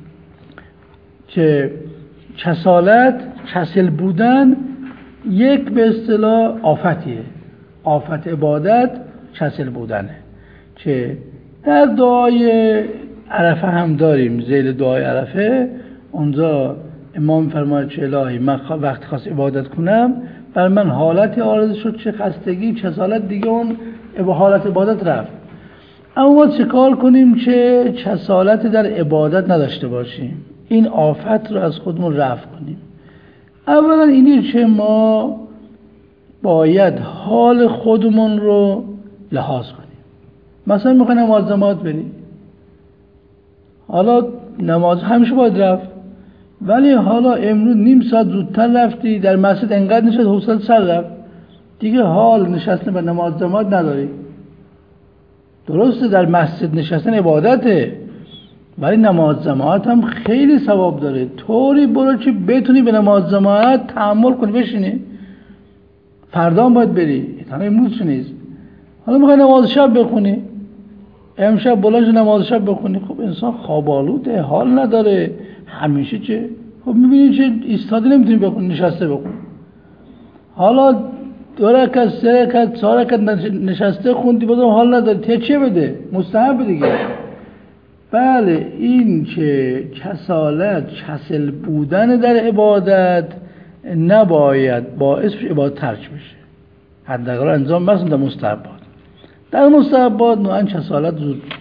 که کسل بودن یک به اصطلاح آفتیه. آفت عبادت کسل بودنه که در دعای عرفه هم داریم. ذیل دعای عرفه اونجا امام فرماید که الهی من وقتی خواست عبادت کنم بر من حالتی عارض شد چه خستگی کسالت دیگه اون حالت عبادت رفت. اما ما چه کار کنیم که کسالت در عبادت نداشته باشیم، این آفت رو از خودمون رفع کنیم؟ اولا اینی که ما باید حال خودمون رو لحاظ کنیم. مثلا میخوای نماز جماعت بری، حالا نماز همیشه باید رفت، ولی حالا امروز نیم ساعت زودتر رفتی، در مسجد انقدر نشست حوصله سر رفت، دیگه حال نشستن به نماز جماعت نداری. درسته در مسجد نشستن عبادته، ولی نماز جماعت هم خیلی ثواب داره. طوری برو که بتونی به نماز جماعت تحمل کنی بشینی، فردا هم باید بری، تنها امروز نیست. حالا میخوای نماز شب بخونی، امشب بلند نماز شب بخونی، خب انسان خواب آلوده، حال نداره همیشه. چه خب میبینی چه ایستاده نمیتونی بخونی، نشسته بخونی. حالا 2 رکعت 3 رکعت 4 رکعت نشسته خوندی بازم حال نداری، ته چه بده؟ مستحب دیگه. بله این که کسل بودن در عبادت نباید باعث عبادت ترک بشه، حداقل انجام مثلا در مستحبات. در مستحبات نوعاً کسالت زود میشه.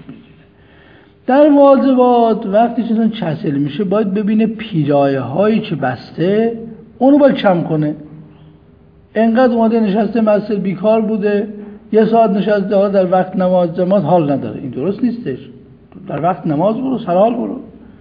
در واجبات وقتی چیزان کسل میشه باید ببینه پیرایه هایی که بسته اونو باید کم کنه. انقدر اومده نشسته مسجد بیکار بوده، 1 ساعت نشسته، حالا در وقت نماز جماعت حال نداره، این درست نیستش. در وقت نماز برو، سرحال برو.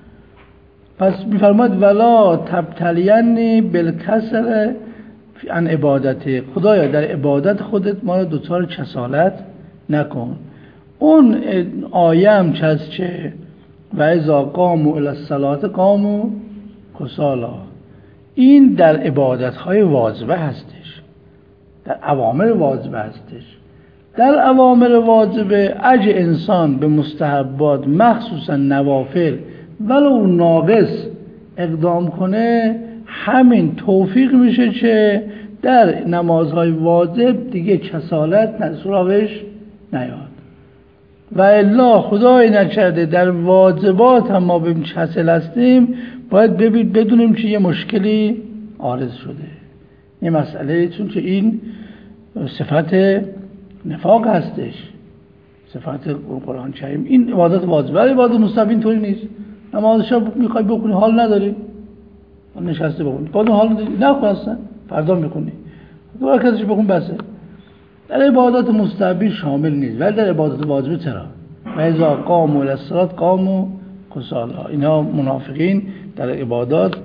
پس میفرماید ولا تبتلینی بالکسل عن عبادت، خدایا در عبادت خودت ما رو دوچار کسالت نکن. اون آیه هم هست که و اذا قاموا الی الصلاة قاموا کسالا، این در عبادت‌های واجبه هستش، در اوامر واجبه هستش. در اوامر واجبه اگه انسان به مستحبات مخصوصا نوافل ولو ناقص اقدام کنه، همین توفیق میشه که در نمازهای واجب دیگه کسالت سراغش نیاد. و الا خدای نکرده در واجبات هم ما به کسل هستیم، باید بدونیم که یه مشکلی عارض شده، یه مسئله، چون که این صفت نفاق هستش، صفت قرآن کریم. این عبادت واجبه، ولی عبادت مستحب اینطوری نیست. نماز شب میخوای بخونی حال نداری، نشسته بخونی، بعد حال نداری نخواستن فردا میخونی، 2 رکعتش بخون بسه. در عبادات مستحبی شامل نیست، ولی در عبادات واجبه چرا؟ و اذا قاموا الی الصلاة قاموا کسالا، اینا منافقین در عبادات.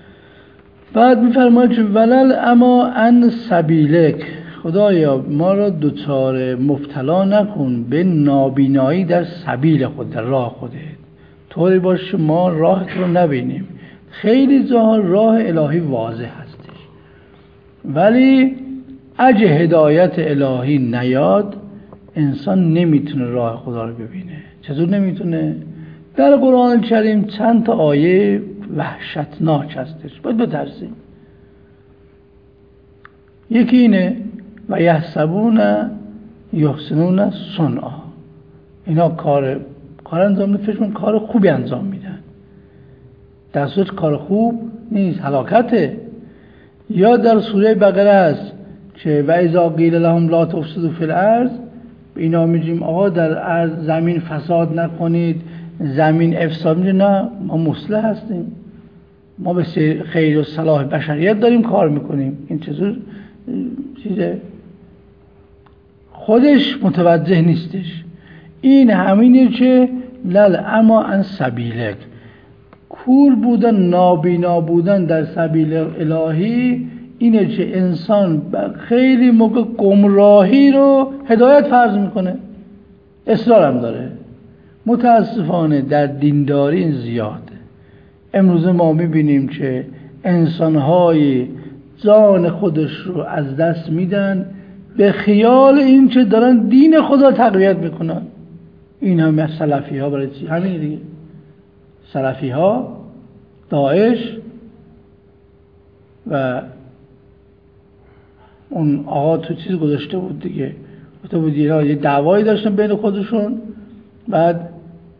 بعد میفرماید که ولل اما ان سبیلک، خدایا ما را دوچار مبتلا نکن به نابینایی در سبیل خود، در راه خودت، طوری باشه ما راهت رو نبینیم. خیلی جاها راه الهی واضح هستش، ولی اگه هدایت الهی نیاد انسان نمیتونه راه خدا رو ببینه. چطور نمیتونه؟ در قرآن کریم چند تا آیه وحشتناک هستش، باید بترسیم. یکی اینه و یحسبون یحسنون صنعا، اینا کار انجام میدن، فکر می‌کنن کار خوبی انجام میدن، در صورت کار خوب نیست، هلاکته. یا در سوره بقره است که و اذا قیل لهم لا تفسدوا فی الارض، اینا میگیم آقا در ارض زمین فساد نکنید، زمین افساد، میگه نه ما مصلح هستیم، ما به خیر و صلاح بشریت داریم کار میکنیم. این چطور چیزه؟ خودش متوجه نیستش. این همینه که لل اما ان سبیلک، کور بودن، نابینا بودن در سبیل الهی اینه که انسان خیلی موقع گمراهی رو هدایت فرض میکنه، اصرار هم داره. متاسفانه در دینداری این زیاده. امروز ما میبینیم که انسانهای جان خودش رو از دست میدن به خیال این که دارن دین خدا تقویت میکنن. این همه سلفی ها برای چی؟ همین دیگه. سلفی ها داعش و اون آقا تو چیز گذاشته بود دیگه، گفته بود اینا یه دعوایی داشتن بین خودشون، بعد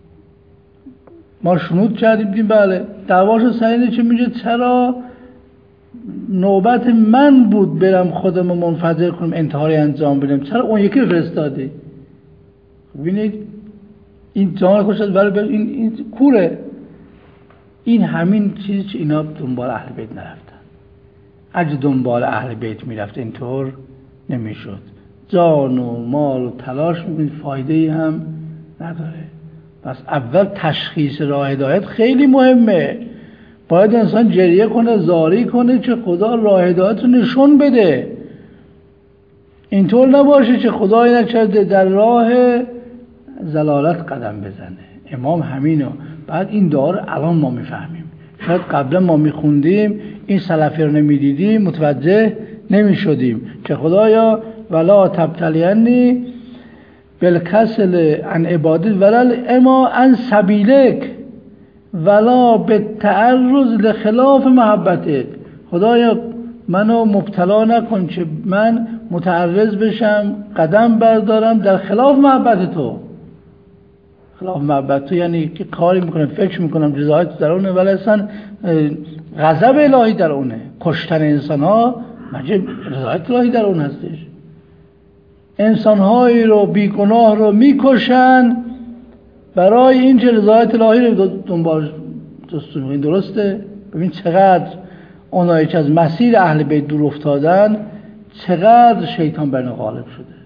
ما شنود کردیم دیدیم بله دعواشو سعیده چه میگه چرا نوبت من بود برم خودم رو منفجر کنم انتحاری انجام بدم، چرا اون یکی فرستادی؟ ببینید این جان خوش از برای این کوره. این همین چیزی که اینا دنبال اهل بیت نرفتن. اگه دنبال اهل بیت میرفت اینطور نمیشد. جان و مال و تلاش میکنید فایده ای هم نداره. پس اول تشخیص راه هدایت خیلی مهمه. باید انسان جریه کنه، زاری کنه که خدا راه هدایت رو نشون بده. اینطور نباشه که خدایی نکرده در راه ضلالت قدم بزنه. امام همینو. بعد این دعا رو الان ما میفهمیم. شاید قبلا ما میخوندیم این سلفی رو نمیدیدیم متوجه نمیشدیم که خدایا ولا تبتلینی بالکسل عن عبادت ولا اما عن سبیلک ولا بالتعرض لخلاف محبتک. خدایا منو مبتلا نکن که من متعرض بشم قدم بردارم در خلاف محبت تو. خلاف محبت تو یعنی که کاری میکنم فکر میکنم رضایت در اونه ولی اصلا غضب الهی در اونه. کشتن انسان ها مگه رضایت الهی در اون هستش؟ انسانهایی رو بیگناه رو میکشن برای این که رضایت الهی رو دنبال جستجو میکنن. درسته؟ ببین چقدر اونایی که از مسیر اهل بیت دور افتادن چقدر شیطان بر غالب شده.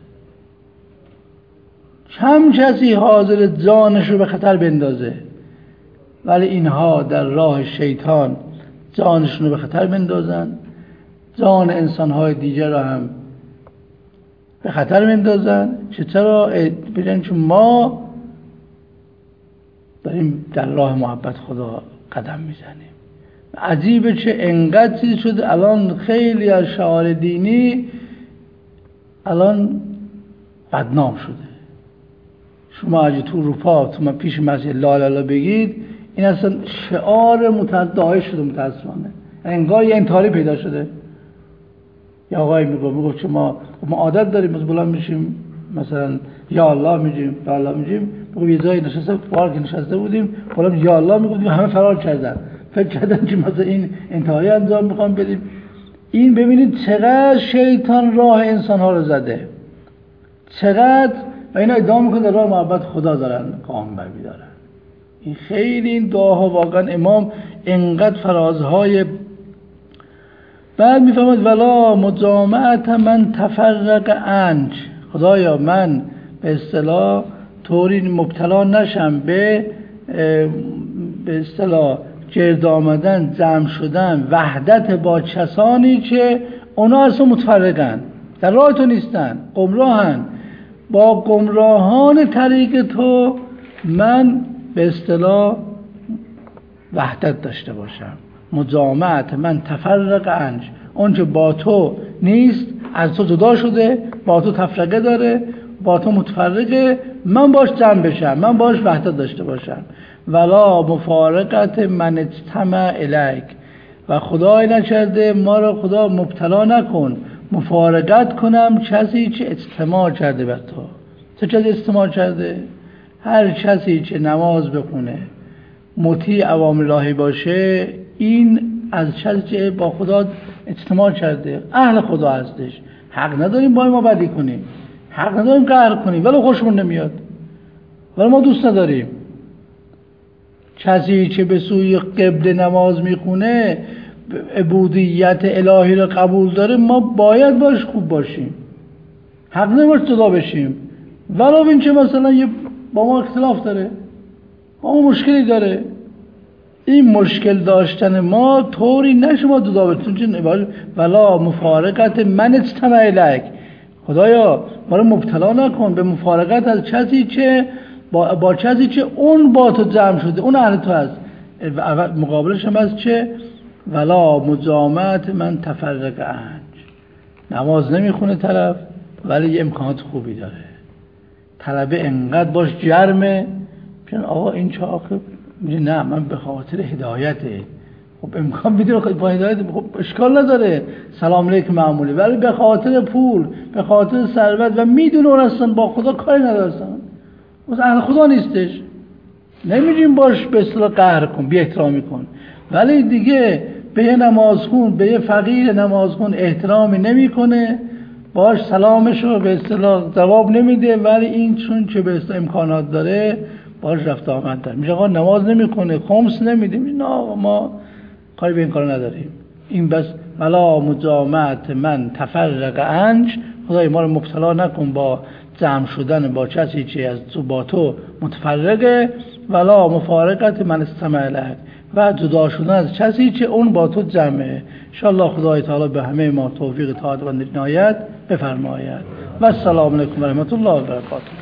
کم کسی حاضر جانش رو به خطر بندازه ولی اینها در راه شیطان جانشون رو به خطر بندازن، جان انسانهای دیگر رو هم به خطر بندازن. چرا؟ بگن چون ما داریم در راه محبت خدا قدم میزنیم. عجیبه چه انقدر چیز شده الان خیلی از شعار دینی الان بدنام شده. شما اگه تو اروپا تو پیش مسجد لا اله الا بگید این اصلا شعار متداعی شده متاسفانه. انگار یه انتحاری پیدا شده. یا آقای میگه چه ما عادت داریم از بلند میشیم مثلا یا الله میگیم یا الله میگیم. بگو یه جایی نشسته پارک نشسته بودیم حالا یا الله میگفتیم همه فرار کردن. فکر کردن که مثلا این انتحاری انجام میخوام بدیم. این ببینید چقدر شیطان راه انسان ها رو زده. چقدر و اینا ادعا میکنن در راه محبت خدا دارن قام برمیدارن. این خیلی این دعاها واقعا امام انقدر فرازهای بعد میفهمد ولا مجامعت من تفرق عنک. خدایا من به اصطلاح طوری مبتلا نشم به اصطلاح گرد آمدن جمع شدن وحدت با کسانی که اونا اصلا متفرقن در راه تو نیستن گمراهن. با گمراهان طریق تو من به اصطلاح وحدت داشته باشم. مجامعت من تفرق عنک. اون که با تو نیست از تو جدا شده با تو تفرقه داره با تو متفرقه من باش جمع بشم من باش وحدت داشته باشم. ولا مفارقت من اجتمع الیک. و خدای نکرده ما را خدا مبتلا نکن مفارقت کنم کسی که اجتماع کرده بر تو. چه کسی اجتماع کرده؟ هر کسی که نماز بخونه مطیع اوامر الهی باشه این از کسی که با خدا اجتماع کرده اهل خدا هستش. حق نداریم با ما بدی کنیم، حق نداریم قهر کنیم ولی خوشمون نمیاد ولی ما دوست نداریم. کسی که به سوی قبله نماز میخونه عبودیت الهی رو قبول داره ما باید باش خوب باشیم. حق نداریم جدا بشیم ولو این که مثلا با ما اختلاف داره با ما مشکلی داره. این مشکل داشتن ما طوری نشه ما جدا بشیم. ولا مفارقت من اجتمع الیک. خدایا ما رو مبتلا نکن به مفارقت از کسی که با کسی که اون با تو جمع شده اون اهل تو هست. مقابلش هم هست چه؟ ولا مجامعت من تفرق عنک. نماز نمیخونه طرف ولی یه امکانات خوبی داره. طلبه انقدر باش جرمه که آقا این چه آخر میگه نه من به خاطر هدایته خب امکان میده با هدایت، خب اشکال نداره، سلام علیکم معمولی، ولی به خاطر پول، به خاطر ثروت و میدونه اون اصلا با خدا کاری ندارن، مثلا اهل خدا نیستش، نمیگیم باش به اصطلاح قهر کن، بی احترامی کن، ولی دیگه به یه نمازخون، به یه فقیر نمازخون احترامی نمیکنه، باش سلامشو به اصطلاح جواب نمیده، ولی این چون که به اصطلاح امکانات داره باش رفت آمد داره، میگه آقا نماز نمیکنه، خمس نمیده، نه آقا ما کاری به این کار نداریم، این بس ولا مجامعت من تفرق انج، خدای ما رو مبتلا نکن با جمع شدن با کسی که از تو با تو متفرقه، ولا مفارقت من استمع لک، و جدا شدن از کسی که اون با تو جمعه. ان شاء الله خدای تعالی به همه ما توفیق اطاعت و عنایت بفرماید. و السلام علیکم و رحمت الله و برکاته.